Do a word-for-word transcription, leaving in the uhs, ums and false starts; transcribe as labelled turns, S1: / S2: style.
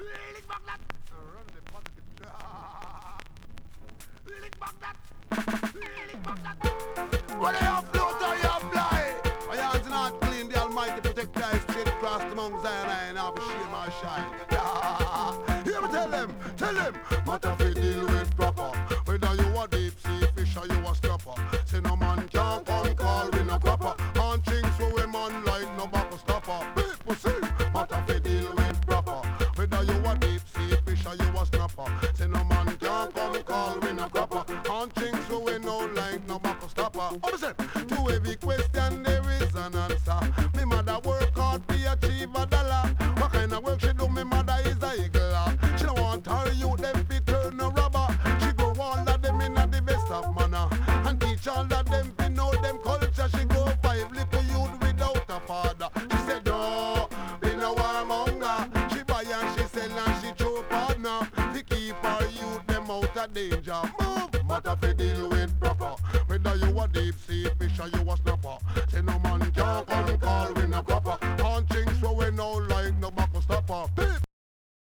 S1: Lick back that. Run the positive. Lick back that. Lick back that. What I have float or you fly? My hands not clean, the Almighty protect thy straight across the Mount Zion and have a shame my shine. Hear me tell them, tell them, matter fi deal with proper. Whether you a deep sea fish or you a stopper. Say no man can't come call we no cropper. And things for we man like no bubble stopper. People see, matter fi deal with proper. Whether you a deep sea fish or you a snapper. Say no man can't come call we no cropper. And things for we no like no bubble stopper. Listen, to every question there is an answer. Me mother work hard to achieve a dollar. What kind of work she do? Me mother is a eagle. She don't want her youth them fi turn a robber. She go all of them in a the best of manner and teach all of them fi know them culture. She go five little youth without a father. She said no, be no warmonger. She buy and she sell and she throw partner. To keep her youth them out of danger. Move, matter fi deal with proper. Whether you a deep sea fish or you a snapper. Say no man can't come call we